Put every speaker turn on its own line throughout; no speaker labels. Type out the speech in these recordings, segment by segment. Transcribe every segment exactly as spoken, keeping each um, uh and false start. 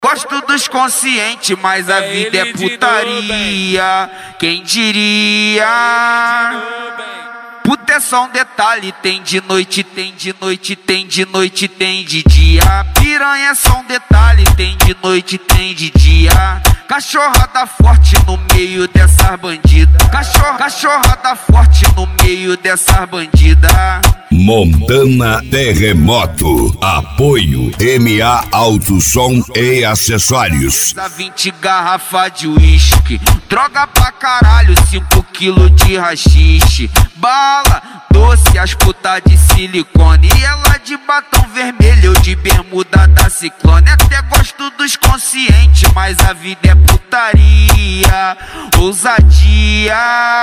Gosto dos conscientes, mas a vida é putaria. Quem diria? Puta é só um detalhe, tem de noite, tem de noite, tem de noite, tem de dia. Piranha é só um detalhe, tem de noite, tem de dia. Cachorrada forte no meio dessas bandidas. Cachorro, cachorrada forte no meio dessas bandidas.
Montana Terremoto. Apoio M A Alto Som e Acessórios.
vinte garrafa de uísque, droga pra caralho, cinco quilos de rachixe. Bala, doce, as putas de silicone. E ela de batom vermelho, eu de bermuda da Ciclone. Até gosto dos conscientes, mas a vida é putaria, ousadia.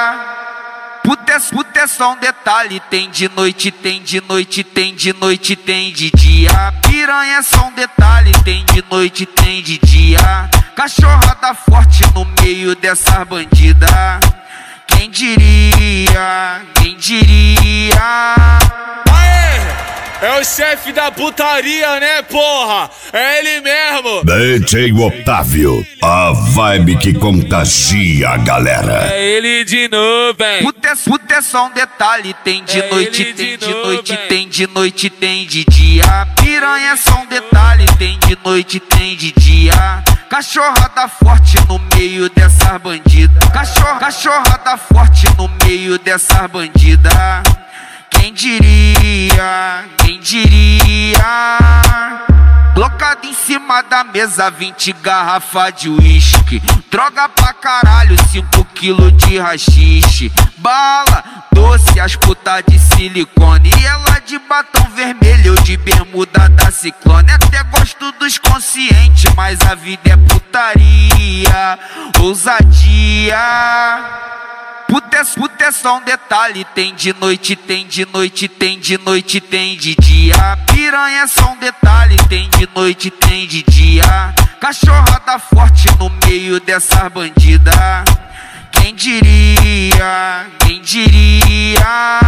Puta é, puta é só um detalhe, tem de noite, tem de noite, tem de noite, tem de dia. Piranha é só um detalhe, tem de noite, tem de dia. Cachorrada forte no meio dessas bandidas. Quem diria, quem diria?
É o chefe da putaria, né, porra? É ele mesmo.
D J Otávio, a vibe que contagia a galera.
É ele de novo, hein?
Puta é, puta é só um detalhe, tem de
É
noite,
ele
tem
de
de
novo,
noite,
hein?
tem de noite, tem de dia. Piranha é só um detalhe, tem de noite, tem de dia. Cachorrada forte no meio dessas bandidas. Cachorro, cachorrada forte no meio dessas bandidas. Quem diria, quem diria? Colocado em cima da mesa, vinte garrafa de uísque, droga pra caralho, cinco quilos de rachixe. Bala, doce, as putas de silicone. E ela de batom vermelho, eu de bermuda da Ciclone. Até gosto dos conscientes, mas a vida é putaria, ousadia. Puta é, puta é só um detalhe, tem de noite, tem de noite, tem de noite, tem de dia. Piranha é só um detalhe, tem de noite, tem de dia. Cachorrada forte no meio dessas bandidas. Quem diria, quem diria?